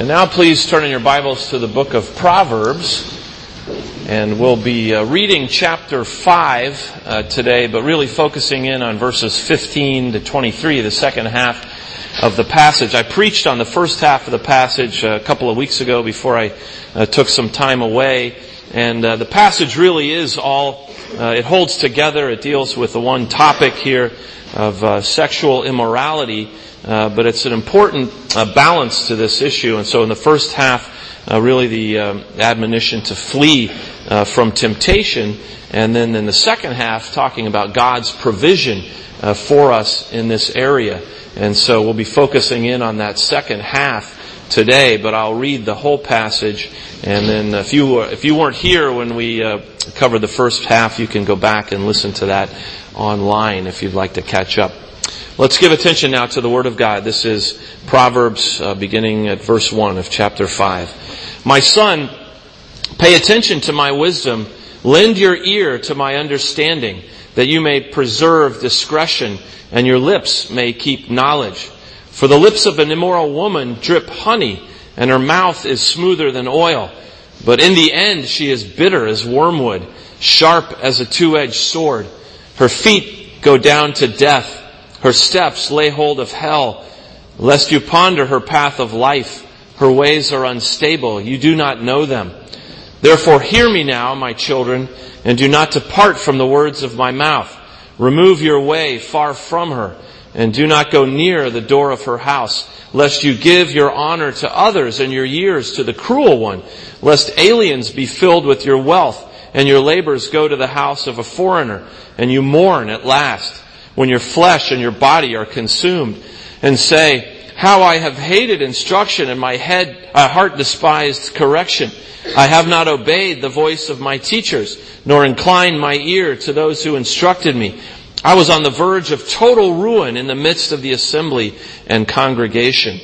And now please turn in your Bibles to the book of Proverbs. And we'll be reading chapter 5 today, but really focusing in on verses 15 to 23, the second half of the passage. I preached on the first half of the passage a couple of weeks ago before I took some time away. And the passage really is it holds together. It deals with the one topic here of sexual immorality. But it's an important balance to this issue. And so in the first half, really the admonition to flee from temptation. And then in the second half, talking about God's provision for us in this area. And so we'll be focusing in on that second half today. But I'll read the whole passage. And then if you weren't here when we covered the first half, you can go back and listen to that online if you'd like to catch up. Let's give attention now to the Word of God. This is Proverbs beginning at verse 1 of chapter 5. My son, pay attention to my wisdom. Lend your ear to my understanding, that you may preserve discretion and your lips may keep knowledge. For the lips of an immoral woman drip honey, and her mouth is smoother than oil. But in the end she is bitter as wormwood, sharp as a two-edged sword. Her feet go down to death. Her steps lay hold of hell, lest you ponder her path of life. Her ways are unstable. You do not know them. Therefore hear me now, my children, and do not depart from the words of my mouth. Remove your way far from her, and do not go near the door of her house, lest you give your honor to others and your years to the cruel one, lest aliens be filled with your wealth, and your labors go to the house of a foreigner, and you mourn at last, when your flesh and your body are consumed, and say, how I have hated instruction, and my heart despised correction. I have not obeyed the voice of my teachers, nor inclined my ear to those who instructed me. I was on the verge of total ruin in the midst of the assembly and congregation.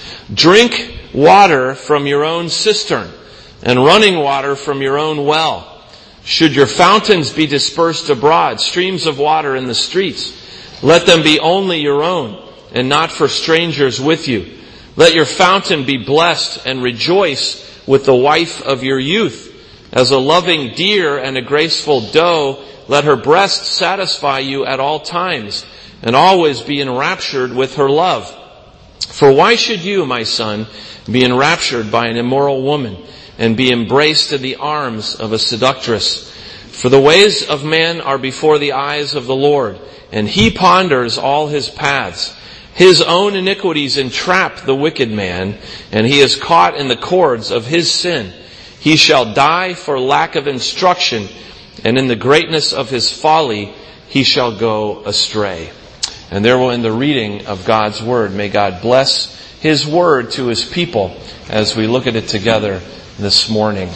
Drink water from your own cistern, and running water from your own well. Should your fountains be dispersed abroad, streams of water in the streets, let them be only your own, and not for strangers with you. Let your fountain be blessed, and rejoice with the wife of your youth. As a loving deer and a graceful doe, let her breast satisfy you at all times, and always be enraptured with her love. For why should you, my son, be enraptured by an immoral woman, and be embraced in the arms of a seductress? For the ways of man are before the eyes of the Lord, and he ponders all his paths. His own iniquities entrap the wicked man, and he is caught in the cords of his sin. He shall die for lack of instruction, and in the greatness of his folly he shall go astray. And there will end the reading of God's Word. May God bless His Word to His people as we look at it together this morning.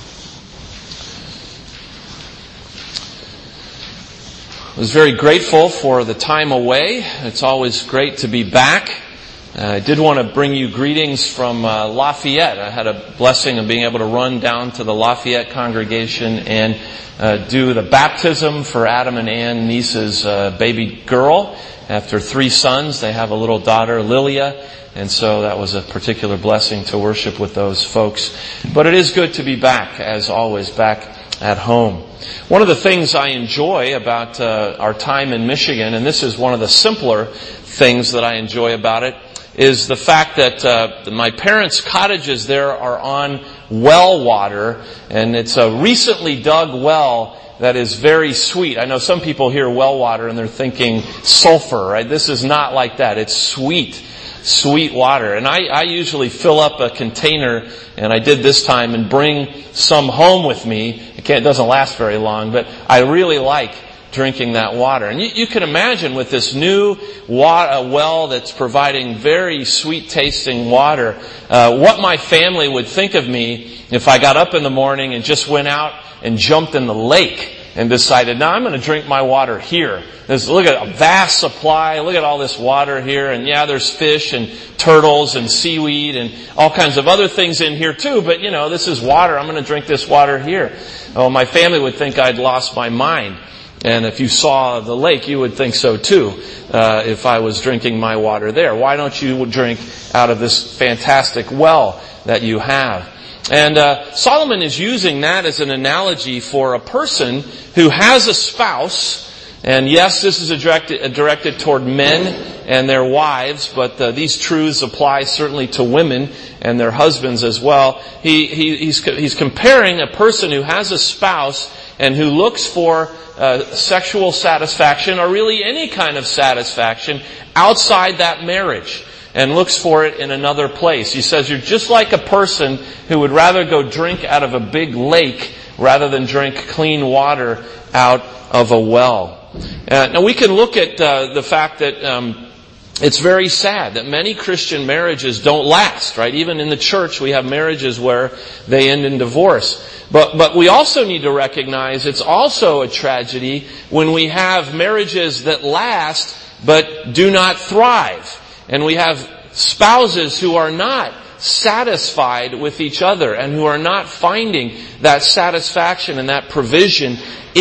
I was very grateful for the time away. It's always great to be back. I did want to bring you greetings from Lafayette. I had a blessing of being able to run down to the Lafayette congregation and do the baptism for Adam and Ann Niece's baby girl. After 3 sons, they have a little daughter, Lilia. And so that was a particular blessing to worship with those folks. But it is good to be back, as always, back at home. One of the things I enjoy about our time in Michigan, and this is one of the simpler things that I enjoy about it, is the fact that my parents' cottages there are on well water, and it's a recently dug well that is very sweet. I know some people hear well water and they're thinking sulfur, right? This is not like that. It's sweet water. And I usually fill up a container, and I did this time, and bring some home with me. It doesn't last very long, but I really like drinking that water. And you can imagine with this new well that's providing very sweet tasting water, what my family would think of me if I got up in the morning and just went out and jumped in the lake and decided, now I'm going to drink my water here. Look at a vast supply. Look at all this water here. And yeah, there's fish and turtles and seaweed and all kinds of other things in here too. But this is water. I'm going to drink this water here. Oh, my family would think I'd lost my mind. And if you saw the lake, you would think so too, if I was drinking my water there. Why don't you drink out of this fantastic well that you have? And Solomon is using that as an analogy for a person who has a spouse. And yes, this is directed toward men and their wives, but these truths apply certainly to women and their husbands as well. He's comparing a person who has a spouse and who looks for sexual satisfaction, or really any kind of satisfaction, outside that marriage, and looks for it in another place. He says you're just like a person who would rather go drink out of a big lake rather than drink clean water out of a well. Now we can look at the fact that it's very sad that many Christian marriages don't last, right? Even in the church we have marriages where they end in divorce. But we also need to recognize it's also a tragedy when we have marriages that last but do not thrive. And we have spouses who are not satisfied with each other and who are not finding that satisfaction and that provision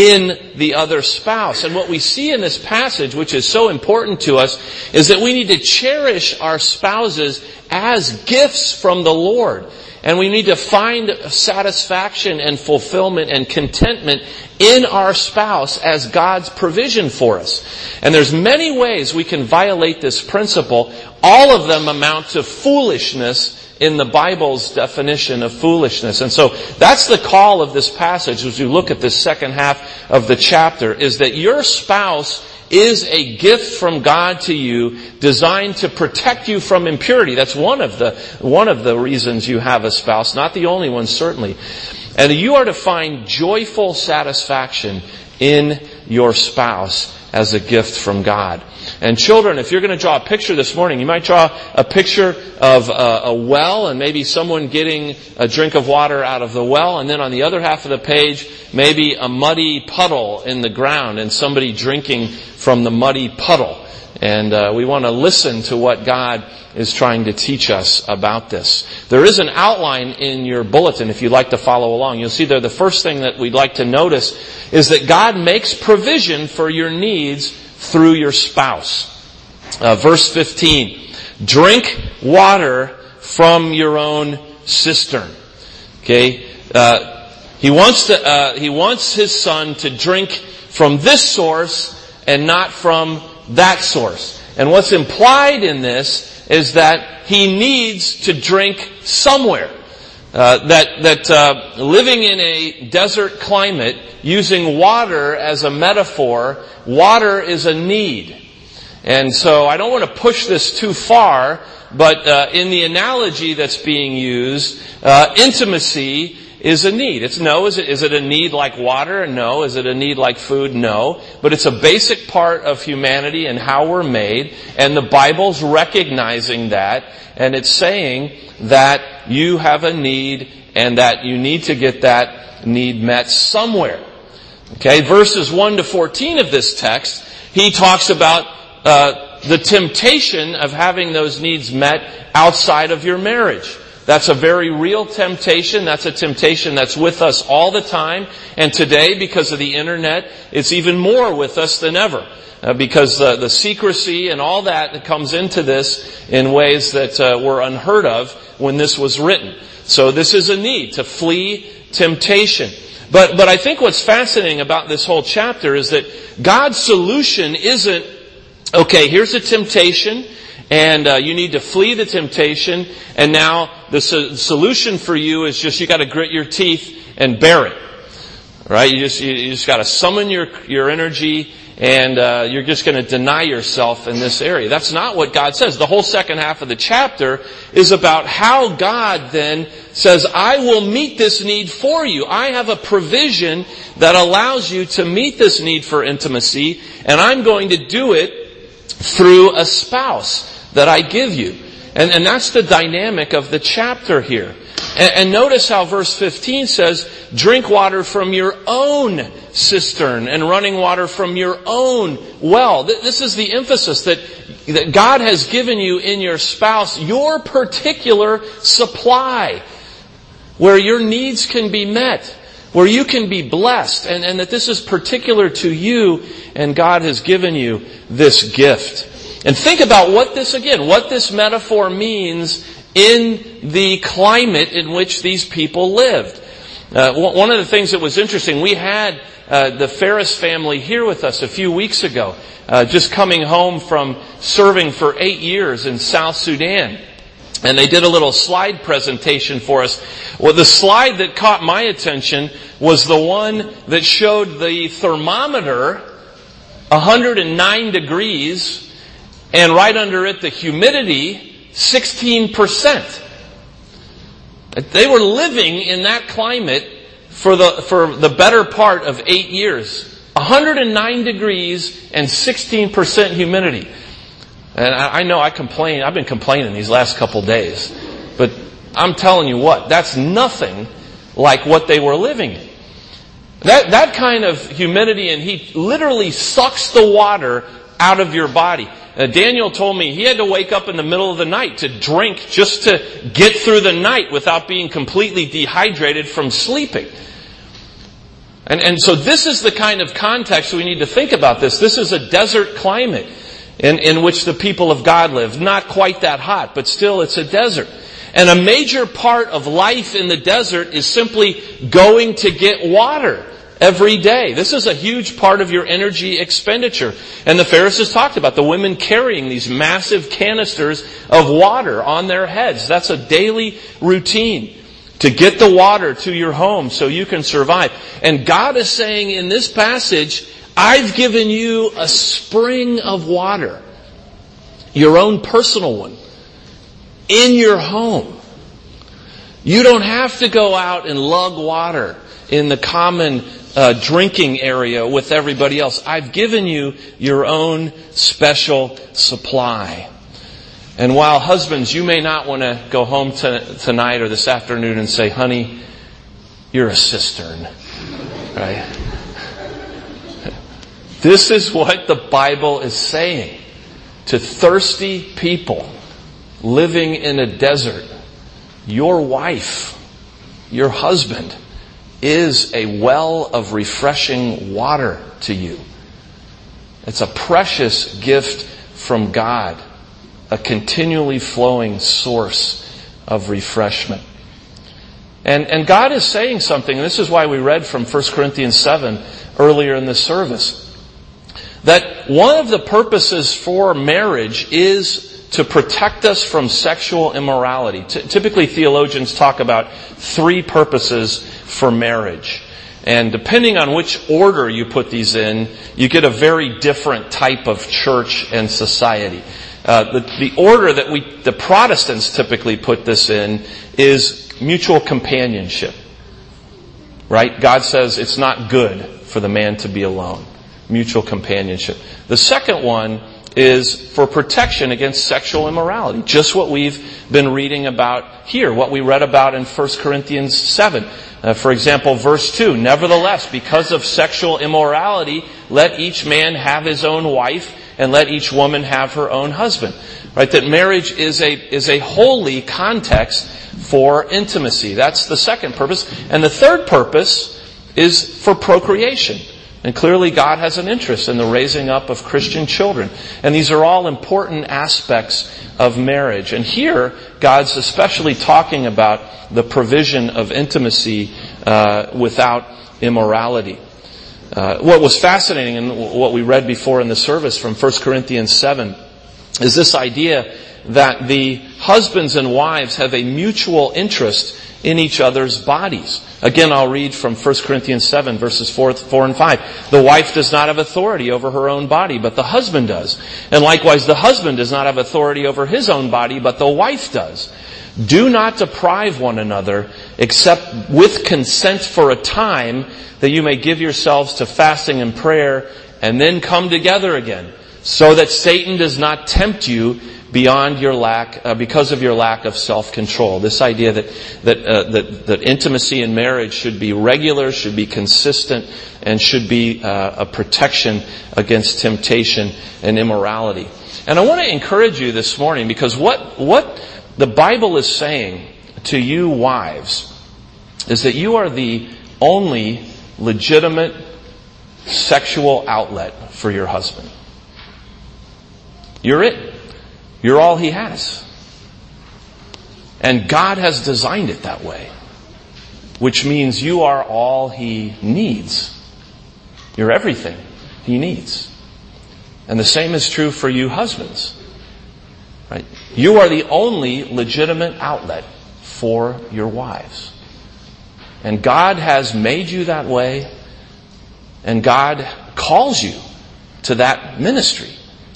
in the other spouse. And what we see in this passage, which is so important to us, is that we need to cherish our spouses as gifts from the Lord. And we need to find satisfaction and fulfillment and contentment in our spouse as God's provision for us. And there's many ways we can violate this principle. All of them amount to foolishness in the Bible's definition of foolishness. And so that's the call of this passage as we look at this second half of the chapter, is that your spouse is a gift from God to you, designed to protect you from impurity. That's one of the reasons you have a spouse, not the only one certainly. And you are to find joyful satisfaction in your spouse as a gift from God. And children, if you're going to draw a picture this morning, you might draw a picture of a well and maybe someone getting a drink of water out of the well, and then on the other half of the page, maybe a muddy puddle in the ground and somebody drinking from the muddy puddle. And we want to listen to what God is trying to teach us about this. There is an outline in your bulletin if you'd like to follow along. You'll see there the first thing that we'd like to notice is that God makes provision for your needs through your spouse. Verse 15, drink water from your own cistern. Okay, he wants his son to drink from this source and not from that source. And what's implied in this is that he needs to drink somewhere. That living in a desert climate, using water as a metaphor, water is a need. And so I don't want to push this too far, but in the analogy that's being used, intimacy is a need. Is it a need like water? No. Is it a need like food? No. But it's a basic part of humanity and how we're made. And the Bible's recognizing that. And it's saying that you have a need and that you need to get that need met somewhere. Okay, verses 1 to 14 of this text, he talks about the temptation of having those needs met outside of your marriage. That's a very real temptation. That's a temptation that's with us all the time. And today, because of the internet, it's even more with us than ever. Because the secrecy and all that comes into this in ways that were unheard of when this was written. So this is a need to flee temptation. But I think what's fascinating about this whole chapter is that God's solution isn't, okay, here's a temptation, and you need to flee the temptation, and now the solution for you is just you got to grit your teeth and bear it. Right? You just got to summon your energy, and you're just going to deny yourself in this area. That's not what God says. The whole second half of the chapter is about how God then says, I will meet this need for you. I have a provision that allows you to meet this need for intimacy, and I'm going to do it through a spouse that I give you. And that's the dynamic of the chapter here. And notice how verse 15 says, drink water from your own cistern and running water from your own well. This is the emphasis that God has given you in your spouse, your particular supply, where your needs can be met, where you can be blessed, and that this is particular to you, and God has given you this gift. And think about what this metaphor means in the climate in which these people lived. One of the things that was interesting, we had the Ferris family here with us a few weeks ago, just coming home from serving for 8 years in South Sudan. And they did a little slide presentation for us. Well, the slide that caught my attention was the one that showed the thermometer 109 degrees, and right under it the humidity 16%. They were living in that climate for the better part of 8 years. 109 degrees and 16% humidity. And I know I've been complaining these last couple days. But I'm telling you what, that's nothing like what they were living in. That kind of humidity and heat literally sucks the water out of your body. Daniel told me he had to wake up in the middle of the night to drink just to get through the night without being completely dehydrated from sleeping. And so this is the kind of context we need to think about this. This is a desert climate in which the people of God live. Not quite that hot, but still it's a desert. And a major part of life in the desert is simply going to get water every day. This is a huge part of your energy expenditure. And the Pharisees talked about the women carrying these massive canisters of water on their heads. That's a daily routine to get the water to your home so you can survive. And God is saying in this passage, I've given you a spring of water, your own personal one, in your home. You don't have to go out and lug water in the common drinking area with everybody else. I've given you your own special supply. And while husbands, you may not want to go home tonight or this afternoon and say, honey, you're a cistern, right? This is what the Bible is saying to thirsty people living in a desert. Your wife, your husband, is a well of refreshing water to you. It's a precious gift from God, a continually flowing source of refreshment. And God is saying something, and this is why we read from 1 Corinthians 7 earlier in this service, that one of the purposes for marriage is to protect us from sexual immorality. Typically, theologians talk about 3 purposes for marriage. And depending on which order you put these in, you get a very different type of church and society. The order that the Protestants typically put this in is mutual companionship. Right? God says it's not good for the man to be alone. Mutual companionship. The second one is for protection against sexual immorality. Just what we've been reading about here, what we read about in 1 Corinthians 7. For example, verse 2, nevertheless, because of sexual immorality, let each man have his own wife, and let each woman have her own husband. Right? That marriage is a holy context for intimacy. That's the second purpose. And the third purpose is for procreation. And clearly God has an interest in the raising up of Christian children. And these are all important aspects of marriage. And here, God's especially talking about the provision of intimacy without immorality. What was fascinating and what we read before in the service from 1 Corinthians 7 is this idea that the husbands and wives have a mutual interest in each other's bodies. Again, I'll read from 1 Corinthians 7, verses 4 and 5. The wife does not have authority over her own body, but the husband does. And likewise, the husband does not have authority over his own body, but the wife does. Do not deprive one another, except with consent for a time, that you may give yourselves to fasting and prayer, and then come together again, so that Satan does not tempt you beyond your because of your lack of self-control. This idea that intimacy in marriage should be regular, should be consistent, and should be a protection against temptation and immorality. And I want to encourage you this morning, because what the Bible is saying to you wives is that you are the only legitimate sexual outlet for your husband. You're it. You're all he has. And God has designed it that way, which means you are all he needs. You're everything he needs. And the same is true for you husbands. Right? You are the only legitimate outlet for your wives. And God has made you that way, and God calls you to that ministry.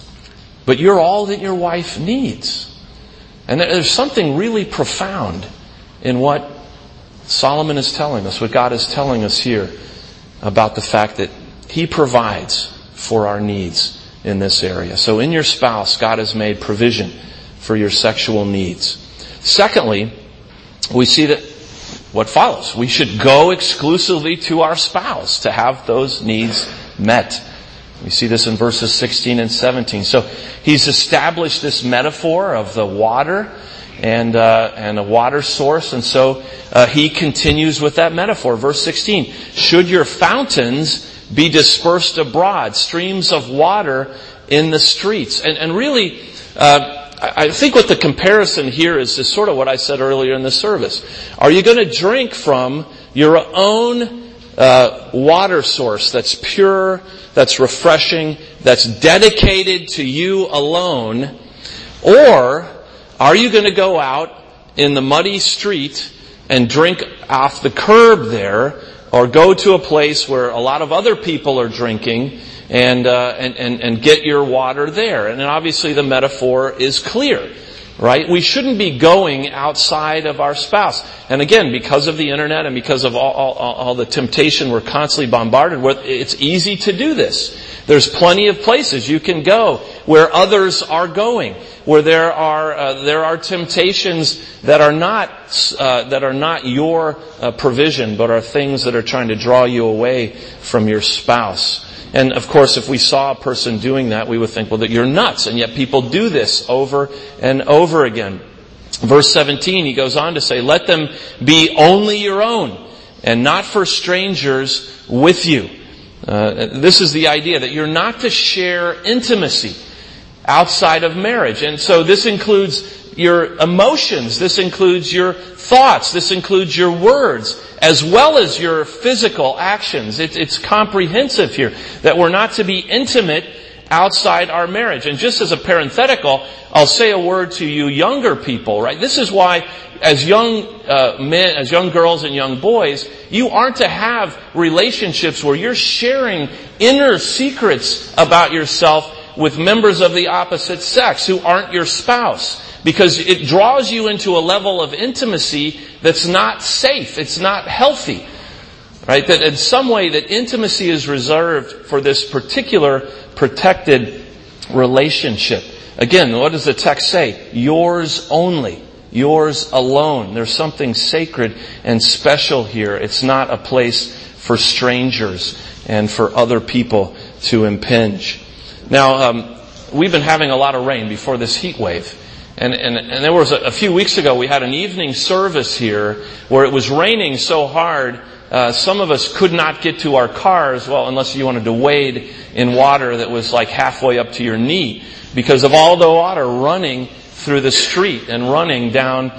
But you're all that your wife needs. And there's something really profound in what Solomon is telling us, what God is telling us here about the fact that he provides for our needs in this area. So in your spouse, God has made provision for your sexual needs. Secondly, we see that what follows. We should go exclusively to our spouse to have those needs met. We see this in verses 16 and 17. So he's established this metaphor of the water and a water source. And so he continues with that metaphor. Verse 16, should your fountains be dispersed abroad, streams of water in the streets. And really, I think what the comparison here is sort of what I said earlier in the service. Are you going to drink from your own water source that's pure, that's refreshing, that's dedicated to you alone? Or are you going to go out in the muddy street and drink off the curb there, or go to a place where a lot of other people are drinking and get your water there? And then obviously the metaphor is clear, right? We shouldn't be going outside of our spouse. And again, because of the internet and because of all the temptation we're constantly bombarded with, it's easy to do this. There's plenty of places you can go where others are going, where there are temptations that are not your provision, but are things that are trying to draw you away from your spouse. And of course, if we saw a person doing that, we would think, well, that you're nuts. And yet people do this over and over again. Verse 17, he goes on to say, let them be only your own and not for strangers with you. This is the idea that you're not to share intimacy outside of marriage. And so this includes your emotions, this includes your thoughts, this includes your words, as well as your physical actions. It's comprehensive here, that we're not to be intimate outside our marriage. And just as a parenthetical, I'll say a word to you younger people, right? This is why as young men, as young girls and young boys, you aren't to have relationships where you're sharing inner secrets about yourself with members of the opposite sex who aren't your spouse. Because it draws you into a level of intimacy that's not safe. It's not healthy. Right? That in some way that intimacy is reserved for this particular protected relationship. Again, what does the text say? Yours only. Yours alone. There's something sacred and special here. It's not a place for strangers and for other people to impinge. Now, we've been having a lot of rain before this heat wave. And there was a few weeks ago, we had an evening service here where it was raining so hard, some of us could not get to our cars, well, unless you wanted to wade in water that was like halfway up to your knee, because of all the water running through the street and running down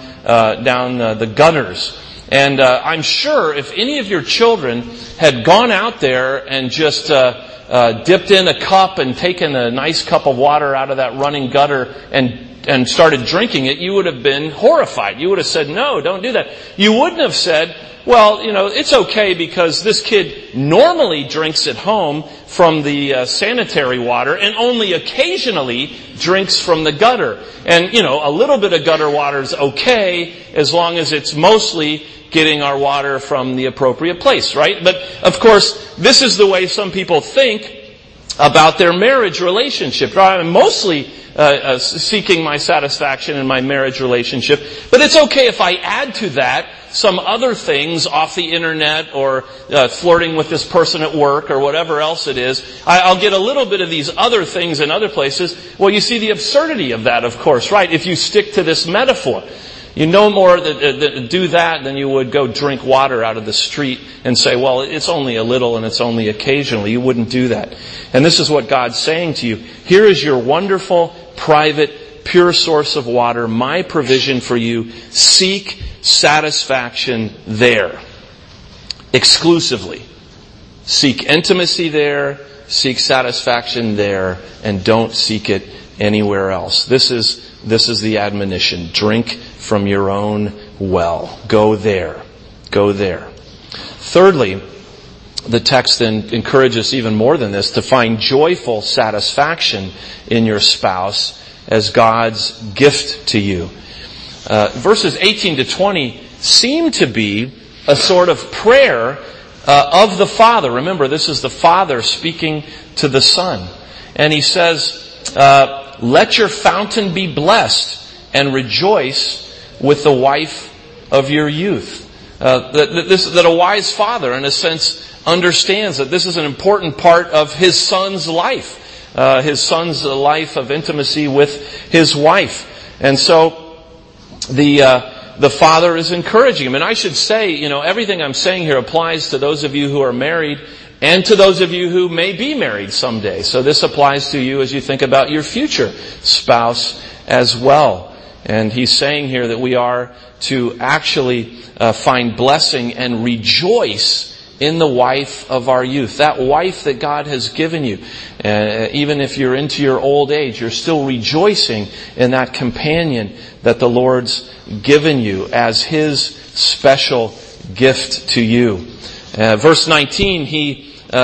the gutters. And I'm sure if any of your children had gone out there and just dipped in a cup and taken a nice cup of water out of that running gutter and started drinking it, you would have been horrified. You would have said, no, don't do that. You wouldn't have said, well, it's okay because this kid normally drinks at home from the sanitary water and only occasionally drinks from the gutter. And, a little bit of gutter water is okay as long as it's mostly getting our water from the appropriate place, right? But, of course, this is the way some people think about their marriage relationship. I'm mostly seeking my satisfaction in my marriage relationship, but it's okay if I add to that some other things off the internet or flirting with this person at work or whatever else it is. I'll get a little bit of these other things in other places. Well, you see the absurdity of that, of course, right? If you stick to this metaphor. You no more do that than you would go drink water out of the street and say, well, it's only a little and it's only occasionally. You wouldn't do that. And this is what God's saying to you. Here is your wonderful, private, pure source of water, my provision for you. Seek satisfaction there. Exclusively. Seek intimacy there, seek satisfaction there, and don't seek it anywhere else. This is the admonition. Drink from your own well. Go there. Go there. Thirdly, the text then encourages even more than this to find joyful satisfaction in your spouse as God's gift to you. Verses 18 to 20 seem to be a sort of prayer of the Father. Remember, this is the Father speaking to the Son. And He says, let your fountain be blessed and rejoice with the wife of your youth. That a wise father, in a sense, understands that this is an important part of his son's life. His son's life of intimacy with his wife. And so the father is encouraging him. And I should say, everything I'm saying here applies to those of you who are married and to those of you who may be married someday. So this applies to you as you think about your future spouse as well. And he's saying here that we are to actually find blessing and rejoice in the wife of our youth. That wife that God has given you. Even if you're into your old age, you're still rejoicing in that companion that the Lord's given you as His special gift to you. Verse 19, he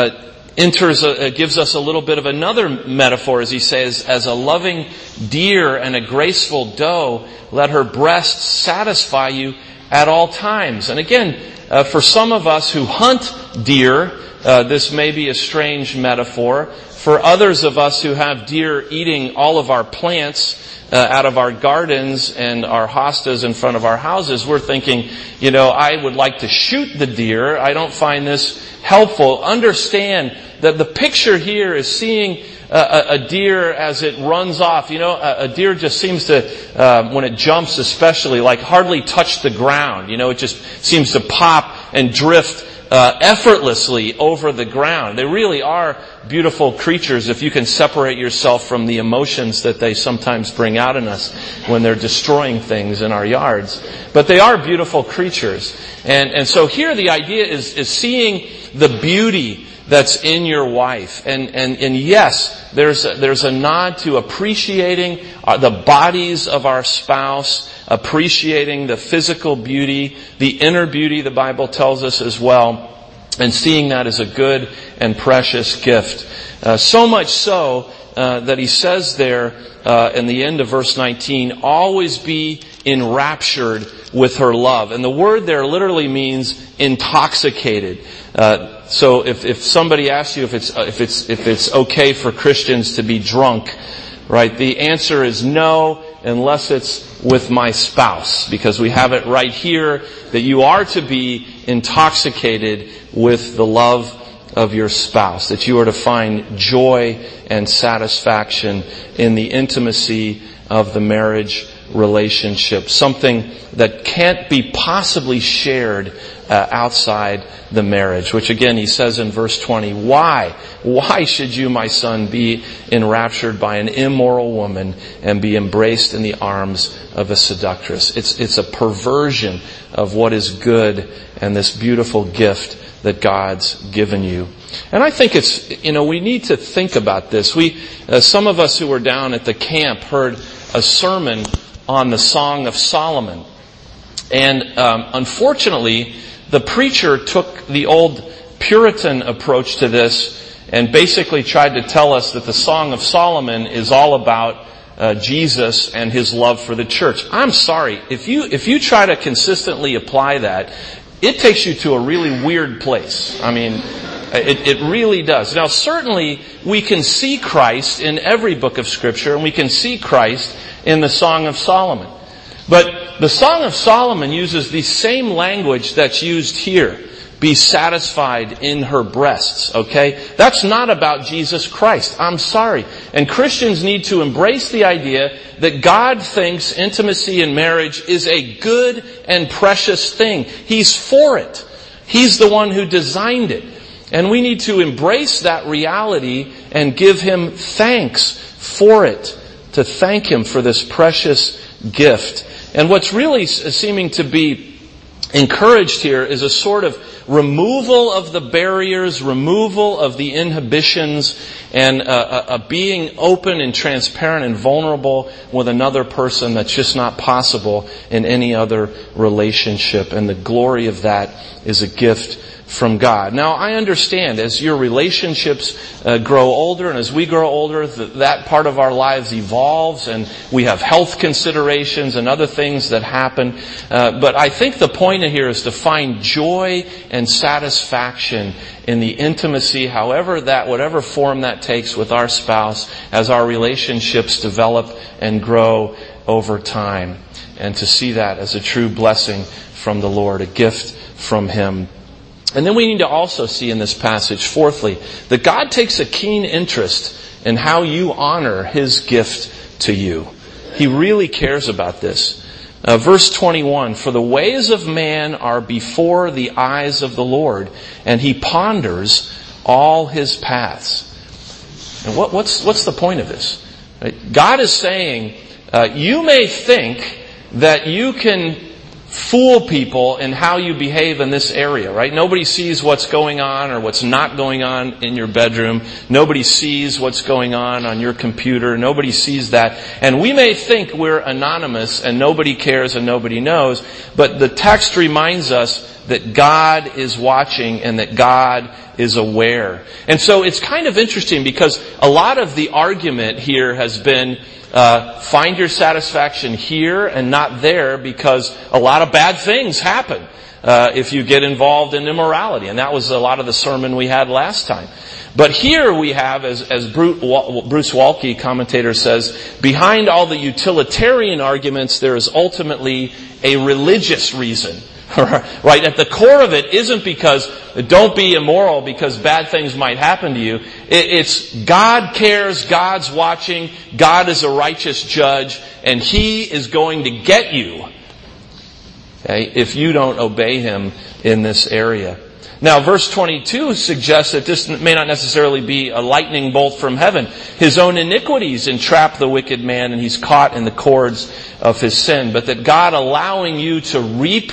gives us a little bit of another metaphor as he says, as a loving deer and a graceful doe, let her breast satisfy you at all times. And again, for some of us who hunt deer, this may be a strange metaphor. For others of us who have deer eating all of our plants out of our gardens and our hostas in front of our houses, we're thinking, I would like to shoot the deer. I don't find this helpful. Understand that the picture here is seeing a deer as it runs off. A deer just seems to, when it jumps especially, hardly touch the ground. It just seems to pop and drift effortlessly over the ground. They really are beautiful creatures if you can separate yourself from the emotions that they sometimes bring out in us when they're destroying things in our yards. But they are beautiful creatures. And so here the idea is seeing the beauty that's in your wife. And yes, there's a nod to appreciating the bodies of our spouse, appreciating the physical beauty, the inner beauty, the Bible tells us as well, and seeing that as a good and precious gift. So much so that he says there in the end of verse 19, always be enraptured with her love. And the word there literally means intoxicated. So if somebody asks you if it's okay for Christians to be drunk, right? The answer is no, unless it's with my spouse, because we have it right here that you are to be intoxicated with the love of your spouse, that you are to find joy and satisfaction in the intimacy of the marriage relationship, something that can't be possibly shared outside the marriage, which again he says in verse 20, why should you, my son, be enraptured by an immoral woman and be embraced in the arms of a seductress? It's a perversion of what is good and this beautiful gift that God's given you. And I think it's, we need to think about this. Some of us who were down at the camp heard a sermon on the Song of Solomon. And unfortunately, the preacher took the old Puritan approach to this and basically tried to tell us that the Song of Solomon is all about Jesus and His love for the church. I'm sorry, if you try to consistently apply that, it takes you to a really weird place. I mean, it really does. Now, certainly, we can see Christ in every book of Scripture, and we can see Christ in the Song of Solomon. But the Song of Solomon uses the same language that's used here. be satisfied in her breasts, okay? That's not about Jesus Christ. I'm sorry. And Christians need to embrace the idea that God thinks intimacy in marriage is a good and precious thing. He's for it. He's the one who designed it. And we need to embrace that reality and give Him thanks for it. To thank Him for this precious gift. And what's really seeming to be encouraged here is a sort of removal of the barriers, removal of the inhibitions, and a being open and transparent and vulnerable with another person that's just not possible in any other relationship. And the glory of that is a gift from God. Now, I understand as your relationships grow older and as we grow older, that part of our lives evolves and we have health considerations and other things that happen. But I think the point here is to find joy and satisfaction in the intimacy, whatever form that takes with our spouse as our relationships develop and grow over time. And to see that as a true blessing from the Lord, a gift from Him. And then we need to also see in this passage, fourthly, that God takes a keen interest in how you honor His gift to you. He really cares about this. Verse 21, for the ways of man are before the eyes of the Lord, and He ponders all His paths. And what's the point of this? God is saying, you may think that you can fool people in how you behave in this area, right? Nobody sees what's going on or what's not going on in your bedroom. Nobody sees what's going on your computer. Nobody sees that. And we may think we're anonymous and nobody cares and nobody knows, but the text reminds us that God is watching and that God is aware. And so it's kind of interesting because a lot of the argument here has been find your satisfaction here and not there because a lot of bad things happen if you get involved in immorality. And that was a lot of the sermon we had last time. But here we have, as Bruce Waltke, commentator, says, behind all the utilitarian arguments, there is ultimately a religious reason. Right? At the core of it isn't because don't be immoral because bad things might happen to you. It's God cares, God's watching, God is a righteous judge, and He is going to get you, okay, if you don't obey Him in this area. Now, verse 22 suggests that this may not necessarily be a lightning bolt from heaven. His own iniquities entrap the wicked man, and he's caught in the cords of his sin. But that God allowing you to reap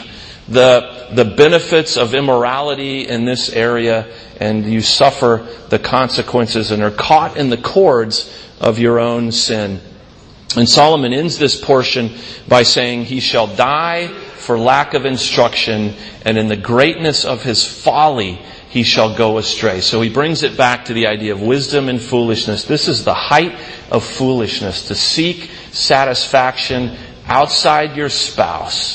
the benefits of immorality in this area, and you suffer the consequences and are caught in the cords of your own sin. And Solomon ends this portion by saying, he shall die for lack of instruction, and in the greatness of his folly he shall go astray. So he brings it back to the idea of wisdom and foolishness. This is the height of foolishness, to seek satisfaction outside your spouse.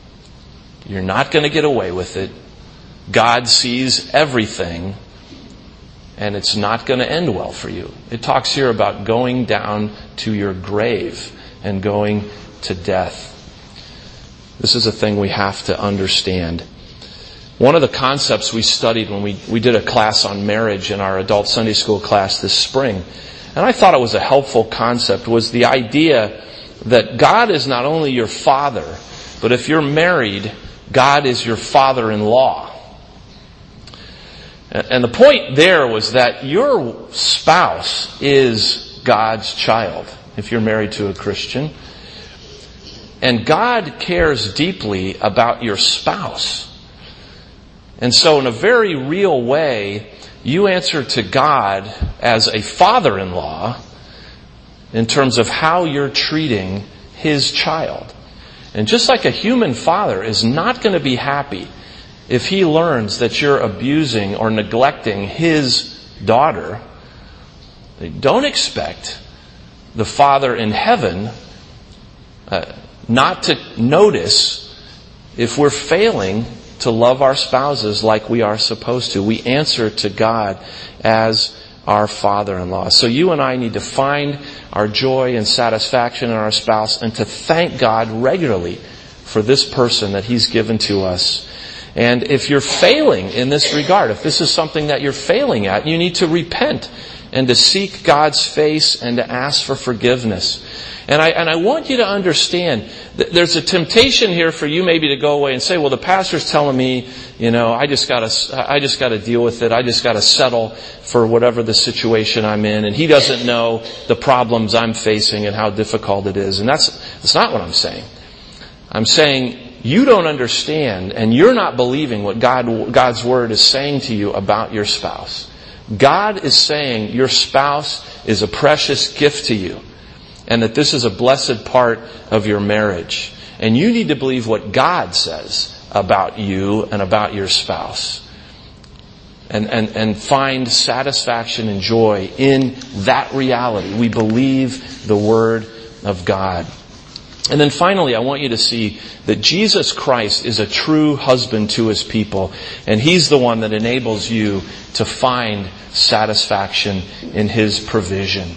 You're not going to get away with it. God sees everything, and it's not going to end well for you. It talks here about going down to your grave and going to death. This is a thing we have to understand. One of the concepts we studied when we did a class on marriage in our adult Sunday school class this spring, and I thought it was a helpful concept, was the idea that God is not only your father, but if you're married, God is your father-in-law. And the point there was that your spouse is God's child, if you're married to a Christian. And God cares deeply about your spouse. And so in a very real way, you answer to God as a father-in-law in terms of how you're treating His child. And just like a human father is not going to be happy if he learns that you're abusing or neglecting his daughter, don't expect the Father in heaven not to notice if we're failing to love our spouses like we are supposed to. We answer to God as our father-in-law. So you and I need to find our joy and satisfaction in our spouse and to thank God regularly for this person that He's given to us. And if you're failing in this regard, if this is something that you're failing at, you need to repent and to seek God's face and to ask for forgiveness. And I want you to understand that there's a temptation here for you maybe to go away and say, well, the pastor's telling me, I just gotta deal with it. I just gotta settle for whatever the situation I'm in. And he doesn't know the problems I'm facing and how difficult it is. And that's not what I'm saying. I'm saying you don't understand and you're not believing what God's Word is saying to you about your spouse. God is saying your spouse is a precious gift to you, and that this is a blessed part of your marriage. And you need to believe what God says about you and about your spouse. And find satisfaction and joy in that reality. We believe the Word of God. And then finally, I want you to see that Jesus Christ is a true husband to His people. And He's the one that enables you to find satisfaction in His provision.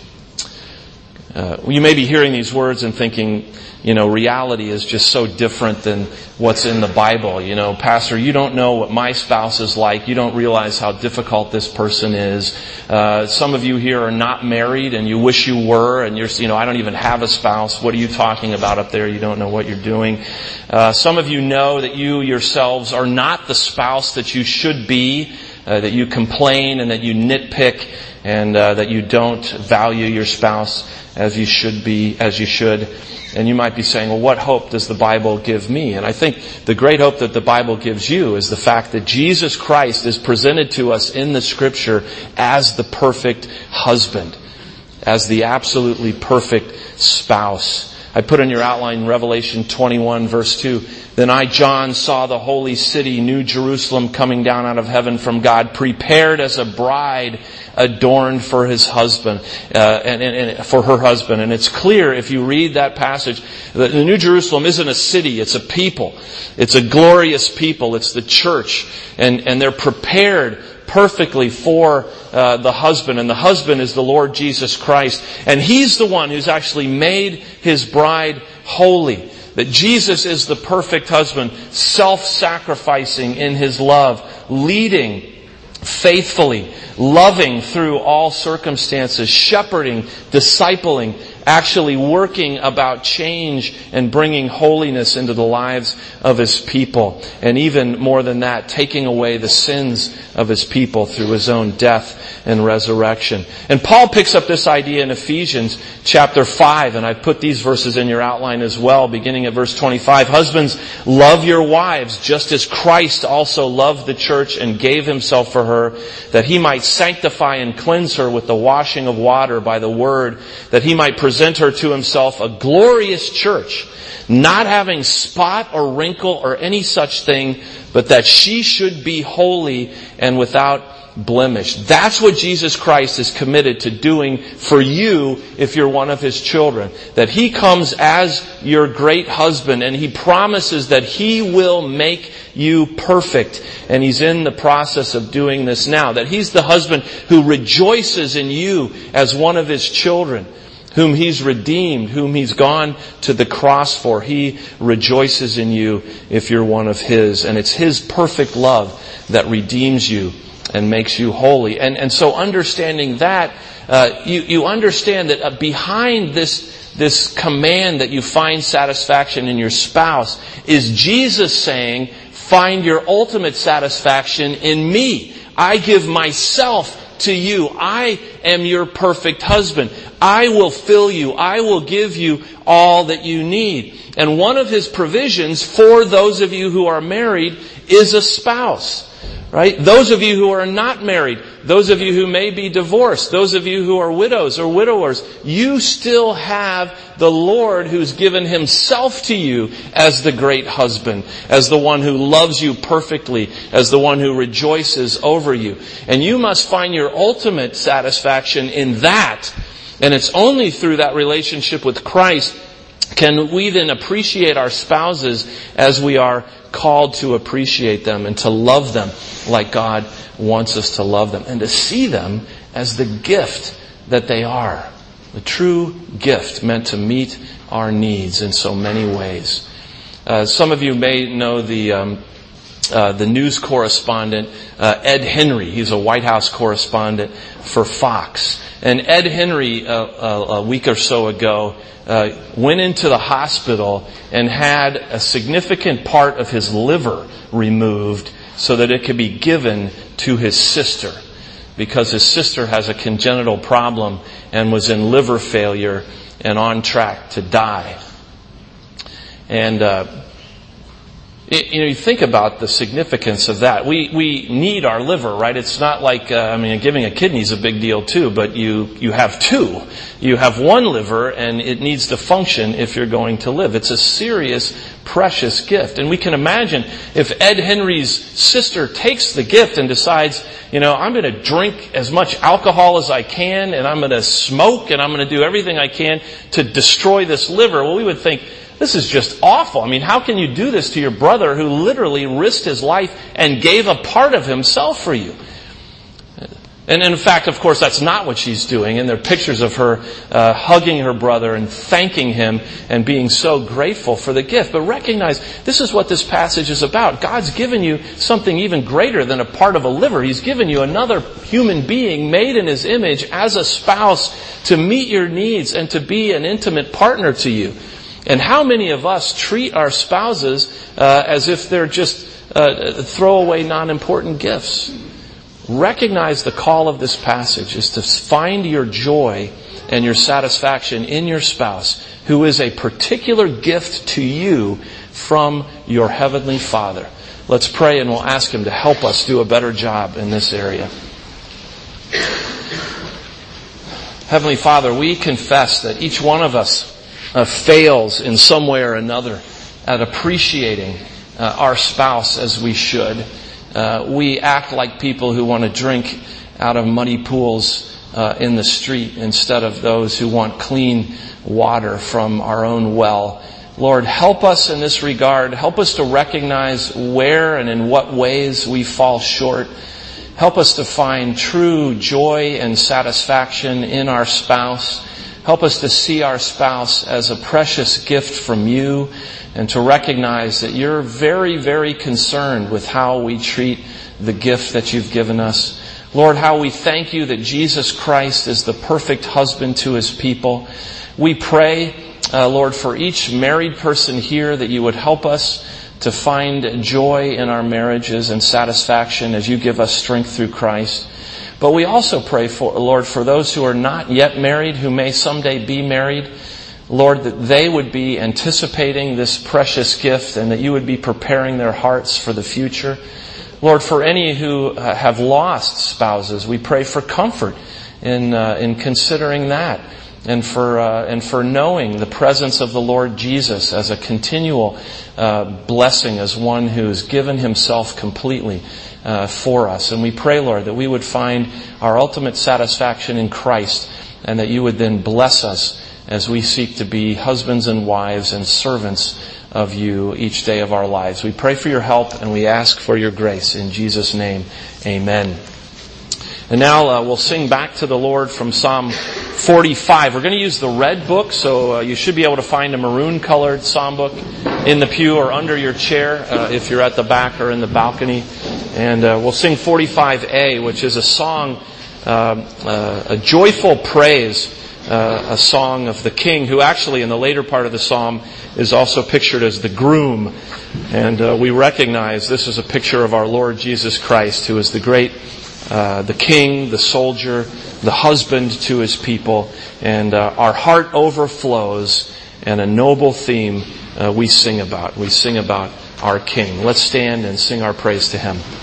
You may be hearing these words and thinking, reality is just so different than what's in the Bible. Pastor, you don't know what my spouse is like. You don't realize how difficult this person is. Some of you here are not married and you wish you were, and I don't even have a spouse. What are you talking about up there? You don't know what you're doing. Some of you know that you yourselves are not the spouse that you should be, that you complain and that you nitpick, and that you don't value your spouse as you should. And you might be saying, well, what hope does the Bible give me? And I think the great hope that the Bible gives you is the fact that Jesus Christ is presented to us in the Scripture as the perfect husband, as the absolutely perfect spouse. I put in your outline Revelation 21 verse 2. Then I, John, saw the holy city, New Jerusalem, coming down out of heaven from God, prepared as a bride adorned for his husband, and for her husband. And it's clear if you read that passage that the New Jerusalem isn't a city, it's a people. It's a glorious people. It's the church. And they're prepared perfectly for the husband. And the husband is the Lord Jesus Christ. And He's the one who's actually made His bride holy. That Jesus is the perfect husband, self-sacrificing in His love, leading faithfully, loving through all circumstances, shepherding, discipling, actually working about change and bringing holiness into the lives of His people. And even more than that, taking away the sins of His people through His own death and resurrection. And Paul picks up this idea in Ephesians chapter 5, and I've put these verses in your outline as well, beginning at verse 25. Husbands, love your wives, just as Christ also loved the church and gave Himself for her, that He might sanctify and cleanse her with the washing of water by the word, that He might present her to Himself a glorious church, not having spot or wrinkle or any such thing, but that she should be holy and without blemish. That's what Jesus Christ is committed to doing for you if you're one of His children. That He comes as your great husband, and He promises that He will make you perfect. And He's in the process of doing this now. That He's the husband who rejoices in you as one of His children, whom He's redeemed, whom He's gone to the cross for. He rejoices in you if you're one of His. And it's His perfect love that redeems you and makes you holy. And so understanding that, you understand that behind this command that you find satisfaction in your spouse is Jesus saying, find your ultimate satisfaction in me. I give myself to you. I am your perfect husband. I will fill you. I will give you all that you need. And one of His provisions for those of you who are married is a spouse. Right? Those of you who are not married, those of you who may be divorced, those of you who are widows or widowers, you still have the Lord who's given Himself to you as the great husband, as the one who loves you perfectly, as the one who rejoices over you. And you must find your ultimate satisfaction in that. And it's only through that relationship with Christ can we then appreciate our spouses as we are called to appreciate them and to love them like God wants us to love them, and to see them as the gift that they are. The true gift meant to meet our needs in so many ways. Some of you may know the the news correspondent, Ed Henry. He's a White House correspondent for Fox. And Ed Henry, a week or so ago, went into the hospital and had a significant part of his liver removed so that it could be given to his sister, because his sister has a congenital problem and was in liver failure and on track to die. And you think about the significance of that. We need our liver, right? It's not like, giving a kidney is a big deal too, but you have two. You have one liver and it needs to function if you're going to live. It's a serious, precious gift. And we can imagine if Ed Henry's sister takes the gift and decides, I'm going to drink as much alcohol as I can, and I'm going to smoke, and I'm going to do everything I can to destroy this liver. Well, we would think, this is just awful. How can you do this to your brother who literally risked his life and gave a part of himself for you? And in fact, of course, that's not what she's doing. And there are pictures of her hugging her brother and thanking him and being so grateful for the gift. But recognize, this is what this passage is about. God's given you something even greater than a part of a liver. He's given you another human being made in His image as a spouse to meet your needs and to be an intimate partner to you. And how many of us treat our spouses as if they're just throwaway, non-important gifts? Recognize the call of this passage is to find your joy and your satisfaction in your spouse, who is a particular gift to you from your Heavenly Father. Let's pray and we'll ask Him to help us do a better job in this area. Heavenly Father, we confess that each one of us fails in some way or another at appreciating our spouse as we should. We act like people who want to drink out of muddy pools in the street instead of those who want clean water from our own well. Lord, help us in this regard. Help us to recognize where and in what ways we fall short. Help us to find true joy and satisfaction in our spouse. Help us to see our spouse as a precious gift from you, and to recognize that you're very, very concerned with how we treat the gift that you've given us. Lord, how we thank you that Jesus Christ is the perfect husband to His people. We pray, Lord, for each married person here that you would help us to find joy in our marriages and satisfaction as you give us strength through Christ. But we also pray, Lord, for those who are not yet married, who may someday be married, Lord, that they would be anticipating this precious gift and that you would be preparing their hearts for the future. Lord, for any who have lost spouses, we pray for comfort in considering that, and for knowing the presence of the Lord Jesus as a continual blessing, as one who's given Himself completely for us. And we pray, Lord, that we would find our ultimate satisfaction in Christ, and that you would then bless us as we seek to be husbands and wives and servants of you each day of our lives. We pray for your help and we ask for your grace. In Jesus' name, amen. And now we'll sing back to the Lord from Psalm 45. We're going to use the red book, so you should be able to find a maroon-colored psalm book in the pew or under your chair if you're at the back or in the balcony. And we'll sing 45A, which is a song, a joyful praise, a song of the King, who actually in the later part of the psalm is also pictured as the groom. And we recognize this is a picture of our Lord Jesus Christ, who is the great, the King, the soldier, the husband to His people. And our heart overflows, and a noble theme we sing about. We sing about our King. Let's stand and sing our praise to Him.